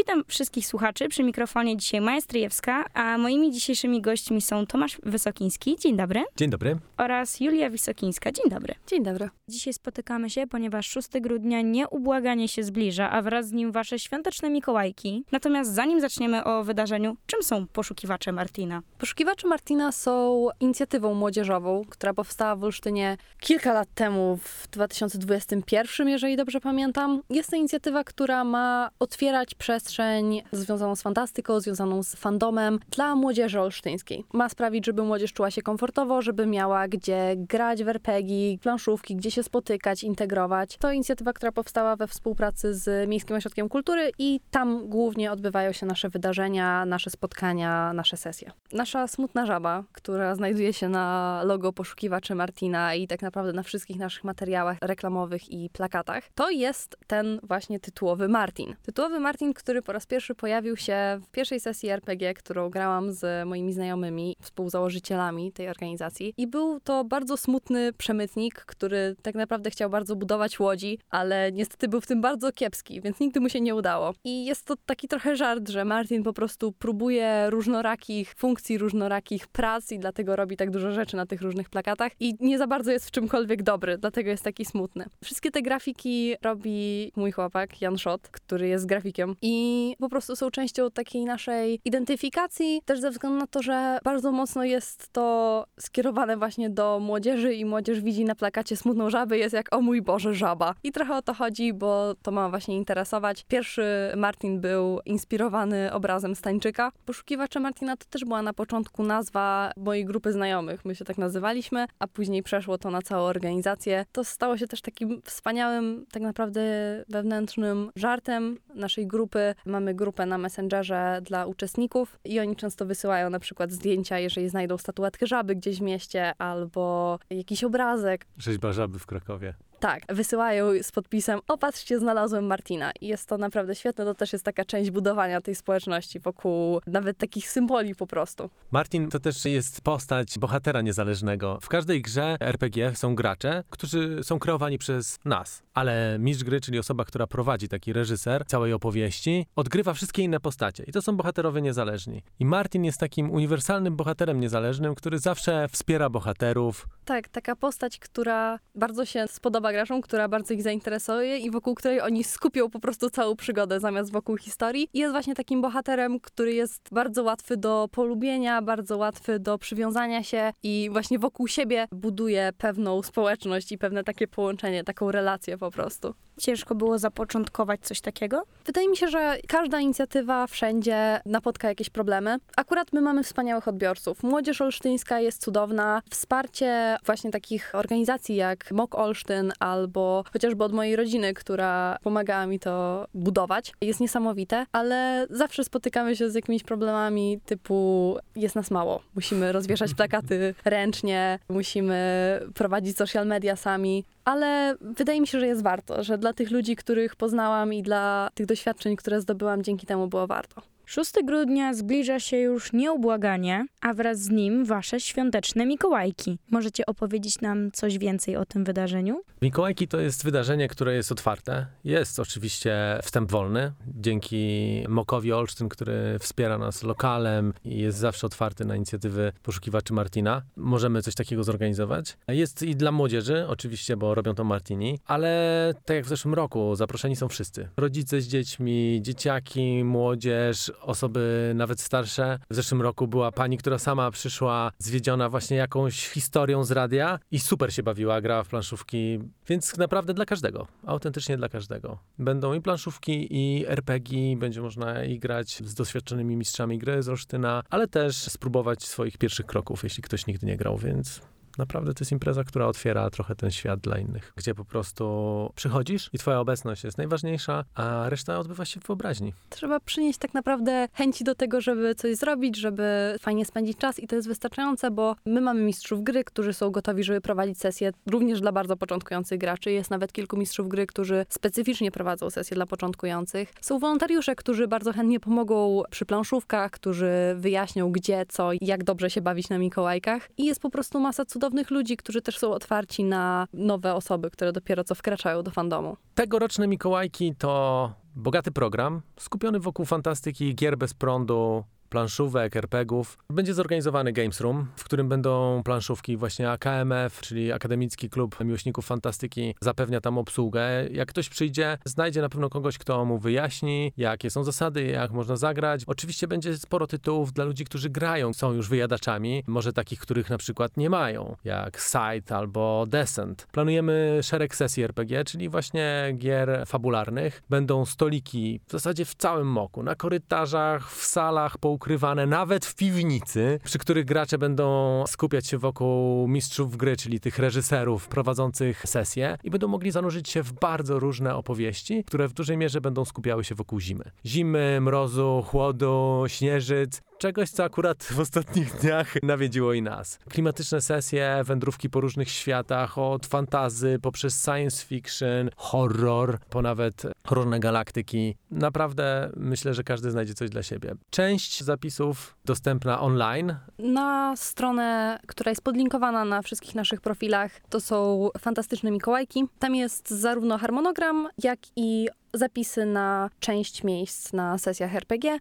Witam wszystkich słuchaczy. Przy mikrofonie dzisiaj Maja Stryjewska, a moimi dzisiejszymi gośćmi są Tomasz Wysokiński. Dzień dobry. Dzień dobry. Oraz Julia Wysokińska. Dzień dobry. Dzień dobry. Dzisiaj spotykamy się, ponieważ 6 grudnia nieubłaganie się zbliża, a wraz z nim wasze świąteczne Mikołajki. Natomiast zanim zaczniemy o wydarzeniu, czym są poszukiwacze Martina? Poszukiwacze Martina są inicjatywą młodzieżową, która powstała w Olsztynie kilka lat temu, w 2021, jeżeli dobrze pamiętam. Jest to inicjatywa, która ma otwierać przestrzeń związaną z fantastyką, związaną z fandomem dla młodzieży olsztyńskiej. Ma sprawić, żeby młodzież czuła się komfortowo, żeby miała gdzie grać w RPG, planszówki, gdzie się spotykać, integrować. To inicjatywa, która powstała we współpracy z Miejskim Ośrodkiem Kultury i tam głównie odbywają się nasze wydarzenia, nasze spotkania, nasze sesje. Nasza smutna żaba, która znajduje się na logo poszukiwaczy Martina i tak naprawdę na wszystkich naszych materiałach reklamowych i plakatach, to jest ten właśnie tytułowy Martin. Tytułowy Martin, który po raz pierwszy pojawił się w pierwszej sesji RPG, którą grałam z moimi znajomymi, współzałożycielami tej organizacji. I był to bardzo smutny przemytnik, który tak naprawdę chciał bardzo budować łodzi, ale niestety był w tym bardzo kiepski, więc nigdy mu się nie udało. I jest to taki trochę żart, że Martin po prostu próbuje różnorakich funkcji, różnorakich prac i dlatego robi tak dużo rzeczy na tych różnych plakatach i nie za bardzo jest w czymkolwiek dobry, dlatego jest taki smutny. Wszystkie te grafiki robi mój chłopak, Jan Szot, który jest grafikiem i po prostu są częścią takiej naszej identyfikacji, też ze względu na to, że bardzo mocno jest to skierowane właśnie do młodzieży i młodzież widzi na plakacie smutną żabę, jest jak o mój Boże, żaba. I trochę o to chodzi, bo to ma właśnie interesować. Pierwszy Martin był inspirowany obrazem Stańczyka. Poszukiwacze Martina to też była na początku nazwa mojej grupy znajomych. My się tak nazywaliśmy, a później przeszło to na całą organizację. To stało się też takim wspaniałym, tak naprawdę wewnętrznym żartem naszej grupy. Mamy grupę na Messengerze dla uczestników i oni często wysyłają na przykład zdjęcia, jeżeli znajdą statuetkę żaby gdzieś w mieście albo jakiś obrazek. Rzeźba żaby w Krakowie. Tak, wysyłają z podpisem: o, patrzcie, znalazłem Martina. I jest to naprawdę świetne, to też jest taka część budowania tej społeczności wokół nawet takich symboli po prostu. Martin to też jest postać bohatera niezależnego. W każdej grze RPG są gracze, którzy są kreowani przez nas. Ale mistrz gry, czyli osoba, która prowadzi, taki reżyser całej opowieści, odgrywa wszystkie inne postacie. I to są bohaterowie niezależni. I Martin jest takim uniwersalnym bohaterem niezależnym, który zawsze wspiera bohaterów. Tak, taka postać, która bardzo się spodoba graczom, która bardzo ich zainteresuje i wokół której oni skupią po prostu całą przygodę zamiast wokół historii. I jest właśnie takim bohaterem, który jest bardzo łatwy do polubienia, bardzo łatwy do przywiązania się i właśnie wokół siebie buduje pewną społeczność i pewne takie połączenie, taką relację po prostu. Ciężko było zapoczątkować coś takiego? Wydaje mi się, że każda inicjatywa wszędzie napotka jakieś problemy. Akurat my mamy wspaniałych odbiorców. Młodzież olsztyńska jest cudowna. Wsparcie właśnie takich organizacji jak MOK Olsztyn albo chociażby od mojej rodziny, która pomagała mi to budować, jest niesamowite, ale zawsze spotykamy się z jakimiś problemami typu jest nas mało. Musimy rozwieszać plakaty ręcznie, musimy prowadzić social media sami, ale wydaje mi się, że jest warto, że dla tych ludzi, których poznałam i dla tych doświadczeń, które zdobyłam, dzięki temu było warto. 6 grudnia zbliża się już nieubłaganie, a wraz z nim wasze świąteczne Mikołajki. Możecie opowiedzieć nam coś więcej o tym wydarzeniu? Mikołajki to jest wydarzenie, które jest otwarte. Jest oczywiście wstęp wolny, dzięki MOK-owi Olsztyn, który wspiera nas lokalem i jest zawsze otwarty na inicjatywy poszukiwaczy Martina. Możemy coś takiego zorganizować. Jest i dla młodzieży, oczywiście, bo robią to Martini, ale tak jak w zeszłym roku, zaproszeni są wszyscy. Rodzice z dziećmi, dzieciaki, młodzież, osoby nawet starsze. W zeszłym roku była pani, która sama przyszła zwiedziona właśnie jakąś historią z radia i super się bawiła, grała w planszówki, więc naprawdę dla każdego, autentycznie dla każdego. Będą i planszówki, i RPG, będzie można i grać z doświadczonymi mistrzami gry z Olsztyna, ale też spróbować swoich pierwszych kroków, jeśli ktoś nigdy nie grał, więc naprawdę to jest impreza, która otwiera trochę ten świat dla innych, gdzie po prostu przychodzisz i twoja obecność jest najważniejsza, a reszta odbywa się w wyobraźni. Trzeba przynieść tak naprawdę chęci do tego, żeby coś zrobić, żeby fajnie spędzić czas i to jest wystarczające, bo my mamy mistrzów gry, którzy są gotowi, żeby prowadzić sesje również dla bardzo początkujących graczy. Jest nawet kilku mistrzów gry, którzy specyficznie prowadzą sesje dla początkujących. Są wolontariusze, którzy bardzo chętnie pomogą przy planszówkach, którzy wyjaśnią gdzie, co i jak dobrze się bawić na Mikołajkach. I jest po prostu masa cudownych cudownych ludzi, którzy też są otwarci na nowe osoby, które dopiero co wkraczają do fandomu. Tegoroczne Mikołajki to bogaty program skupiony wokół fantastyki, gier bez prądu, planszówek, RPGów. Będzie zorganizowany Games Room, w którym będą planszówki właśnie AKMF, czyli Akademicki Klub Miłośników Fantastyki, zapewnia tam obsługę. Jak ktoś przyjdzie, znajdzie na pewno kogoś, kto mu wyjaśni, jakie są zasady, jak można zagrać. Oczywiście będzie sporo tytułów dla ludzi, którzy grają, są już wyjadaczami, może takich, których na przykład nie mają, jak Scythe albo Descent. Planujemy szereg sesji RPG, czyli właśnie gier fabularnych. Będą stoliki w zasadzie w całym moku, na korytarzach, w salach, poukrywane, nawet w piwnicy, przy których gracze będą skupiać się wokół mistrzów gry, czyli tych reżyserów prowadzących sesje i będą mogli zanurzyć się w bardzo różne opowieści, które w dużej mierze będą skupiały się wokół zimy. Zimy, mrozu, chłodu, śnieżyc. Czegoś, co akurat w ostatnich dniach nawiedziło i nas. Klimatyczne sesje, wędrówki po różnych światach, od fantasy, poprzez science fiction, horror, po nawet różne galaktyki. Naprawdę myślę, że każdy znajdzie coś dla siebie. Część zapisów dostępna online. Na stronę, która jest podlinkowana na wszystkich naszych profilach, to są Fantastyczne Mikołajki. Tam jest zarówno harmonogram, jak i zapisy na część miejsc na sesjach RPG.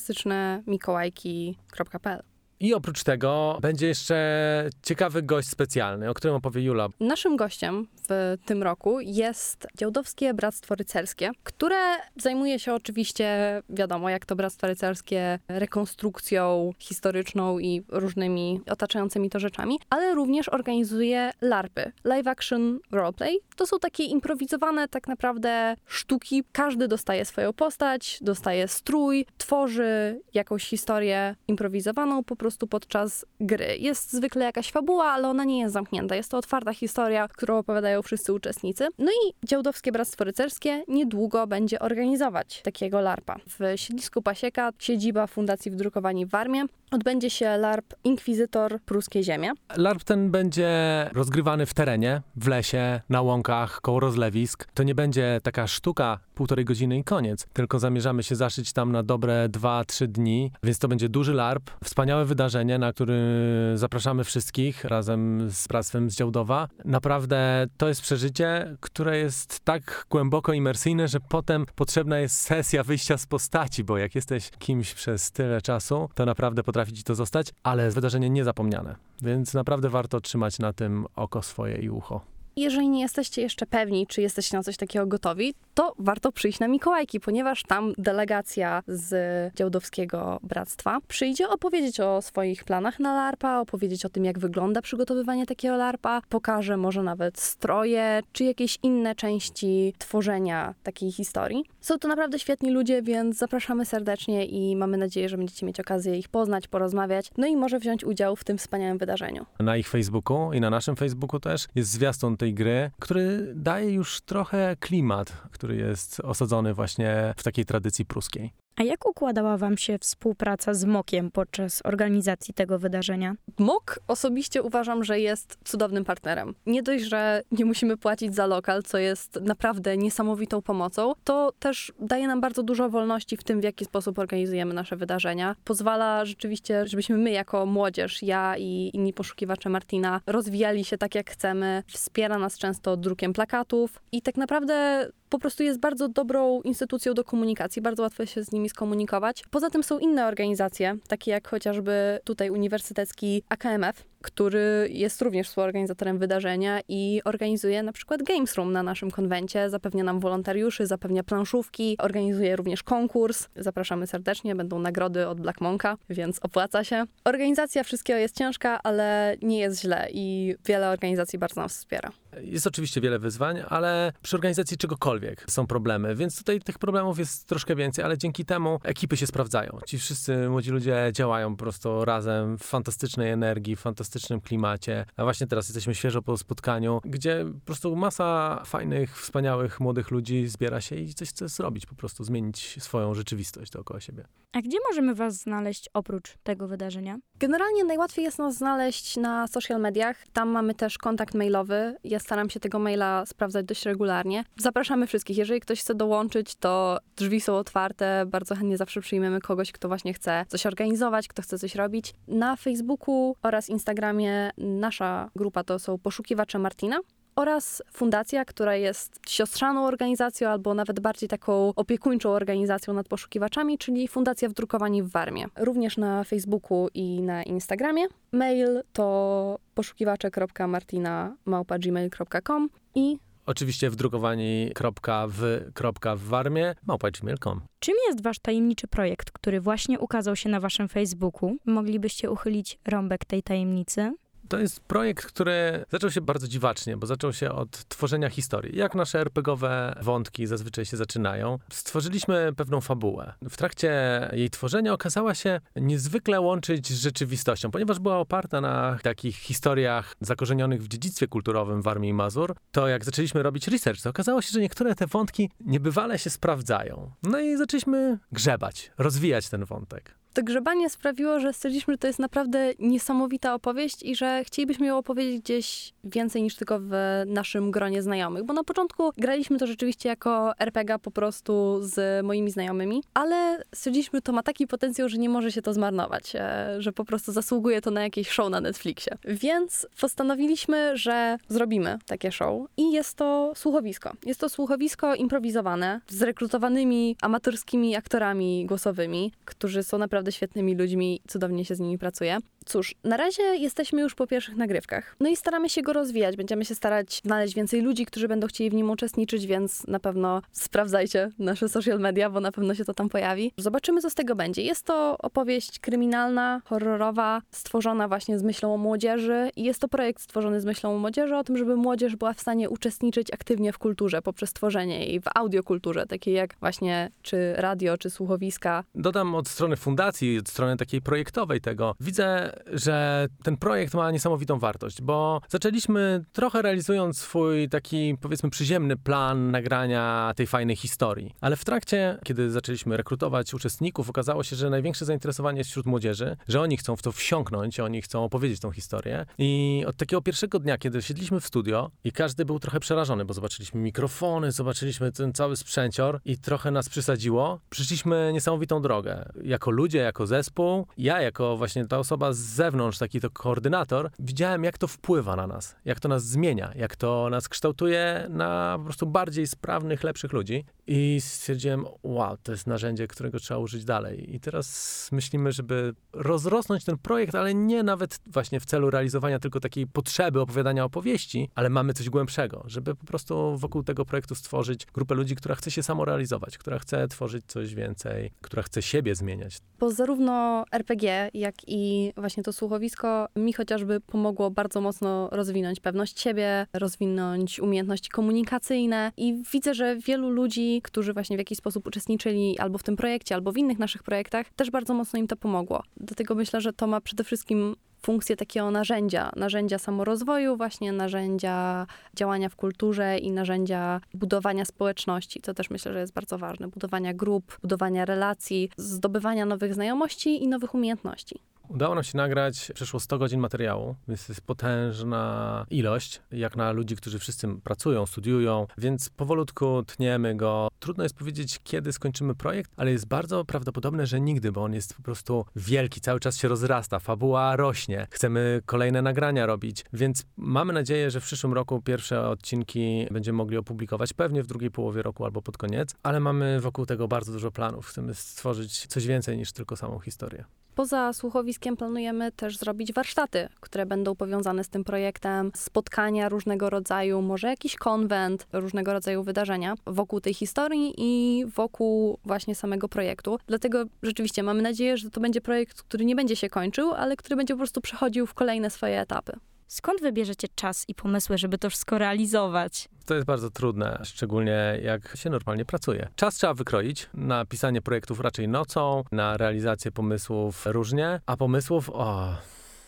fantastycznemikołajki.pl. I oprócz tego będzie jeszcze ciekawy gość specjalny, o którym opowie Jula. Naszym gościem w tym roku jest Działdowskie Bractwo Rycerskie, które zajmuje się oczywiście, wiadomo, jak to Bractwo Rycerskie, rekonstrukcją historyczną i różnymi otaczającymi to rzeczami, ale również organizuje LARPy, Live Action Roleplay. To są takie improwizowane tak naprawdę sztuki. Każdy dostaje swoją postać, dostaje strój, tworzy jakąś historię improwizowaną po prostu podczas gry. Jest zwykle jakaś fabuła, ale ona nie jest zamknięta. Jest to otwarta historia, którą opowiadają wszyscy uczestnicy. No i Działdowskie Bractwo Rycerskie niedługo będzie organizować takiego LARPa. W siedlisku Pasieka, siedziba Fundacji Wydrukowani w Warmie, odbędzie się LARP Inkwizytor Pruskie Ziemie. LARP ten będzie rozgrywany w terenie, w lesie, na łąkach, koło rozlewisk. To nie będzie taka sztuka 1,5 godziny i koniec, tylko zamierzamy się zaszyć tam na dobre 2-3 dni, więc to będzie duży LARP, wspaniałe wydarzenie, na które zapraszamy wszystkich razem z Bractwem z Działdowa. Naprawdę to jest przeżycie, które jest tak głęboko imersyjne, że potem potrzebna jest sesja wyjścia z postaci, bo jak jesteś kimś przez tyle czasu, to naprawdę potrafi ci to zostać, ale wydarzenie niezapomniane, więc naprawdę warto trzymać na tym oko swoje i ucho. Jeżeli nie jesteście jeszcze pewni, czy jesteście na coś takiego gotowi, to warto przyjść na Mikołajki, ponieważ tam delegacja z Działdowskiego Bractwa przyjdzie opowiedzieć o swoich planach na LARPa, opowiedzieć o tym, jak wygląda przygotowywanie takiego LARPa, pokaże może nawet stroje, czy jakieś inne części tworzenia takiej historii. Są to naprawdę świetni ludzie, więc zapraszamy serdecznie i mamy nadzieję, że będziecie mieć okazję ich poznać, porozmawiać, no i może wziąć udział w tym wspaniałym wydarzeniu. Na ich Facebooku i na naszym Facebooku też jest zwiastun tej gry, który daje już trochę klimat, który jest osadzony właśnie w takiej tradycji pruskiej. A jak układała wam się współpraca z MOK-iem podczas organizacji tego wydarzenia? MOK osobiście uważam, że jest cudownym partnerem. Nie dość, że nie musimy płacić za lokal, co jest naprawdę niesamowitą pomocą, to też daje nam bardzo dużo wolności w tym, w jaki sposób organizujemy nasze wydarzenia. Pozwala rzeczywiście, żebyśmy my jako młodzież, ja i inni poszukiwacze Martina, rozwijali się tak, jak chcemy. Wspiera nas często drukiem plakatów i tak naprawdę po prostu jest bardzo dobrą instytucją do komunikacji, bardzo łatwo się z nimi skomunikować. Poza tym są inne organizacje, takie jak chociażby tutaj Uniwersytecki AKMF, który jest również współorganizatorem wydarzenia i organizuje na przykład Games Room na naszym konwencie, zapewnia nam wolontariuszy, zapewnia planszówki, organizuje również konkurs. Zapraszamy serdecznie, będą nagrody od Black Monka, więc opłaca się. Organizacja wszystkiego jest ciężka, ale nie jest źle i wiele organizacji bardzo nas wspiera. Jest oczywiście wiele wyzwań, ale przy organizacji czegokolwiek są problemy, więc tutaj tych problemów jest troszkę więcej, ale dzięki temu ekipy się sprawdzają. Ci wszyscy młodzi ludzie działają po prostu razem w fantastycznej energii, w fantastycznym klimacie. A właśnie teraz jesteśmy świeżo po spotkaniu, gdzie po prostu masa fajnych, wspaniałych, młodych ludzi zbiera się i coś chce zrobić, po prostu zmienić swoją rzeczywistość dookoła siebie. A gdzie możemy was znaleźć oprócz tego wydarzenia? Generalnie najłatwiej jest nas znaleźć na social mediach. Tam mamy też kontakt mailowy. Jest staram się tego maila sprawdzać dość regularnie. Zapraszamy wszystkich. Jeżeli ktoś chce dołączyć, to drzwi są otwarte. Bardzo chętnie zawsze przyjmiemy kogoś, kto właśnie chce coś organizować, kto chce coś robić. Na Facebooku oraz Instagramie nasza grupa to są Poszukiwacze Martina. Oraz fundacja, która jest siostrzaną organizacją albo nawet bardziej taką opiekuńczą organizacją nad poszukiwaczami, czyli Fundacja Wdrukowani w Warmie. Również na Facebooku i na Instagramie. Mail to poszukiwacze.martina@gmail.com i Oczywiście wdrukowani.w.warmie@gmail.com. Czym jest wasz tajemniczy projekt, który właśnie ukazał się na waszym Facebooku? Moglibyście uchylić rąbek tej tajemnicy? To jest projekt, który zaczął się bardzo dziwacznie, bo zaczął się od tworzenia historii. Jak nasze RPGowe wątki zazwyczaj się zaczynają. Stworzyliśmy pewną fabułę. W trakcie jej tworzenia okazała się niezwykle łączyć z rzeczywistością, ponieważ była oparta na takich historiach zakorzenionych w dziedzictwie kulturowym Warmii i Mazur. To jak zaczęliśmy robić research, to okazało się, że niektóre te wątki niebywale się sprawdzają. No i zaczęliśmy grzebać, rozwijać ten wątek. to grzebanie sprawiło, że stwierdziliśmy, że to jest naprawdę niesamowita opowieść i że chcielibyśmy ją opowiedzieć gdzieś więcej niż tylko w naszym gronie znajomych. Bo na początku graliśmy to rzeczywiście jako RPG po prostu z moimi znajomymi, ale stwierdziliśmy, że to ma taki potencjał, że nie może się to zmarnować, że po prostu zasługuje to na jakieś show na Netflixie. Więc postanowiliśmy, że zrobimy takie show i jest to słuchowisko. Jest to słuchowisko improwizowane z rekrutowanymi amatorskimi aktorami głosowymi, którzy są naprawdę świetnymi ludźmi, cudownie się z nimi pracuje. Cóż, na razie jesteśmy już po pierwszych nagrywkach. No i staramy się go rozwijać. Będziemy się starać znaleźć więcej ludzi, którzy będą chcieli w nim uczestniczyć, więc na pewno sprawdzajcie nasze social media, bo na pewno się to tam pojawi. Zobaczymy, co z tego będzie. Jest to opowieść kryminalna, horrorowa, stworzona właśnie z myślą o młodzieży i jest to projekt stworzony z myślą o młodzieży, o tym, żeby młodzież była w stanie uczestniczyć aktywnie w kulturze poprzez tworzenie jej, w audiokulturze, takiej jak właśnie czy radio, czy słuchowiska. Dodam od strony fundacji, od strony takiej projektowej tego. Widzę, że ten projekt ma niesamowitą wartość, bo zaczęliśmy trochę realizując swój taki, powiedzmy, przyziemny plan nagrania tej fajnej historii. Ale w trakcie, kiedy zaczęliśmy rekrutować uczestników, okazało się, że największe zainteresowanie jest wśród młodzieży, że oni chcą w to wsiąknąć, oni chcą opowiedzieć tą historię. I od takiego pierwszego dnia, kiedy siedliśmy w studio i każdy był trochę przerażony, bo zobaczyliśmy mikrofony, zobaczyliśmy ten cały sprzęcior i trochę nas przysadziło, przyszliśmy niesamowitą drogę. Jako ludzie, jako zespół, ja jako właśnie ta osoba z zewnątrz, taki to koordynator, widziałem, jak to wpływa na nas, jak to nas zmienia, jak to nas kształtuje na po prostu bardziej sprawnych, lepszych ludzi. I stwierdziłem, wow, to jest narzędzie, którego trzeba użyć dalej. I teraz myślimy, żeby rozrosnąć ten projekt, ale nie nawet właśnie w celu realizowania tylko takiej potrzeby opowiadania opowieści, ale mamy coś głębszego, żeby po prostu wokół tego projektu stworzyć grupę ludzi, która chce się samorealizować, która chce tworzyć coś więcej, która chce siebie zmieniać. Bo zarówno RPG, jak i właśnie to słuchowisko mi chociażby pomogło bardzo mocno rozwinąć pewność siebie, rozwinąć umiejętności komunikacyjne i widzę, że wielu ludzi, którzy właśnie w jakiś sposób uczestniczyli albo w tym projekcie, albo w innych naszych projektach, też bardzo mocno im to pomogło. Dlatego myślę, że to ma przede wszystkim funkcję takiego narzędzia samorozwoju, właśnie narzędzia działania w kulturze i narzędzia budowania społeczności, co też myślę, że jest bardzo ważne. Budowania grup, budowania relacji, zdobywania nowych znajomości i nowych umiejętności. Udało nam się nagrać przeszło 100 godzin materiału, więc to jest potężna ilość, jak na ludzi, którzy wszyscy pracują, studiują, więc powolutku tniemy go. Trudno jest powiedzieć, kiedy skończymy projekt, ale jest bardzo prawdopodobne, że nigdy, bo on jest po prostu wielki, cały czas się rozrasta, fabuła rośnie, chcemy kolejne nagrania robić, więc mamy nadzieję, że w przyszłym roku pierwsze odcinki będziemy mogli opublikować, pewnie w drugiej połowie roku albo pod koniec, ale mamy wokół tego bardzo dużo planów. Chcemy stworzyć coś więcej niż tylko samą historię. Poza słuchowiskiem planujemy też zrobić warsztaty, które będą powiązane z tym projektem, spotkania różnego rodzaju, może jakiś konwent, różnego rodzaju wydarzenia wokół tej historii i wokół właśnie samego projektu. Dlatego rzeczywiście mamy nadzieję, że to będzie projekt, który nie będzie się kończył, ale który będzie po prostu przechodził w kolejne swoje etapy. Skąd wybierzecie czas i pomysły, żeby to wszystko realizować? To jest bardzo trudne, szczególnie jak się normalnie pracuje. Czas trzeba wykroić na pisanie projektów raczej nocą, na realizację pomysłów różnie, a pomysłów,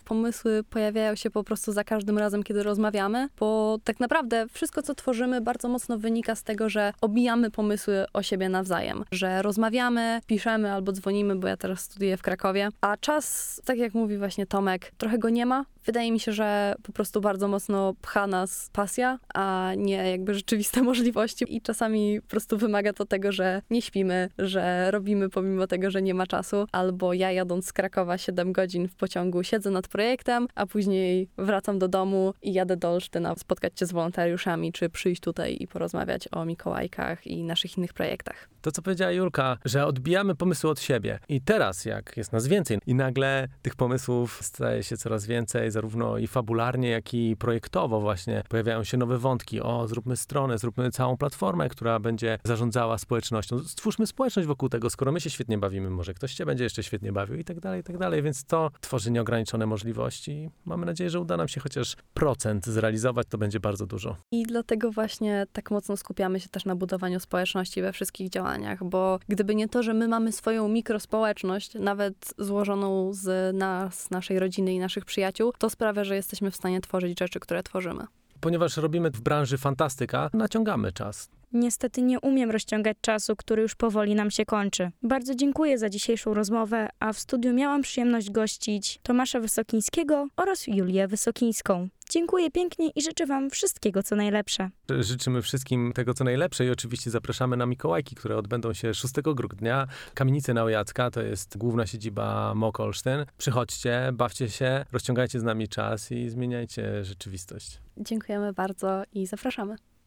Pomysły pojawiają się po prostu za każdym razem, kiedy rozmawiamy, bo tak naprawdę wszystko, co tworzymy, bardzo mocno wynika z tego, że obijamy pomysły o siebie nawzajem, że rozmawiamy, piszemy albo dzwonimy, bo ja teraz studiuję w Krakowie, a czas, tak jak mówi właśnie Tomek, trochę go nie ma. Wydaje mi się, że po prostu bardzo mocno pcha nas pasja, a nie jakby rzeczywiste możliwości i czasami po prostu wymaga to tego, że nie śpimy, że robimy pomimo tego, że nie ma czasu, albo ja jadąc z Krakowa 7 godzin w pociągu siedzę nad projektem, a później wracam do domu i jadę do Olsztyna spotkać się z wolontariuszami, czy przyjść tutaj i porozmawiać o Mikołajkach i naszych innych projektach. To, co powiedziała Julka, że odbijamy pomysły od siebie. I teraz, jak jest nas więcej i nagle tych pomysłów staje się coraz więcej, zarówno i fabularnie, jak i projektowo właśnie pojawiają się nowe wątki. O, zróbmy stronę, zróbmy całą platformę, która będzie zarządzała społecznością. Stwórzmy społeczność wokół tego, skoro my się świetnie bawimy, może ktoś się będzie jeszcze świetnie bawił i tak dalej, i tak dalej. Więc to tworzy nieograniczone możliwości. Mamy nadzieję, że uda nam się chociaż procent zrealizować, to będzie bardzo dużo. I dlatego właśnie tak mocno skupiamy się też na budowaniu społeczności we wszystkich działaniach, bo gdyby nie to, że my mamy swoją mikrospołeczność, nawet złożoną z nas, naszej rodziny i naszych przyjaciół, to sprawia, że jesteśmy w stanie tworzyć rzeczy, które tworzymy. Ponieważ robimy w branży fantastyka, naciągamy czas. Niestety nie umiem rozciągać czasu, który już powoli nam się kończy. Bardzo dziękuję za dzisiejszą rozmowę, a w studiu miałam przyjemność gościć Tomasza Wysokińskiego oraz Julię Wysokińską. Dziękuję pięknie i życzę wam wszystkiego, co najlepsze. Życzymy wszystkim tego, co najlepsze i oczywiście zapraszamy na Mikołajki, które odbędą się 6 grudnia. Kamienice Nałojacka to jest główna siedziba MOK Olsztyn. Przychodźcie, bawcie się, rozciągajcie z nami czas i zmieniajcie rzeczywistość. Dziękujemy bardzo i zapraszamy.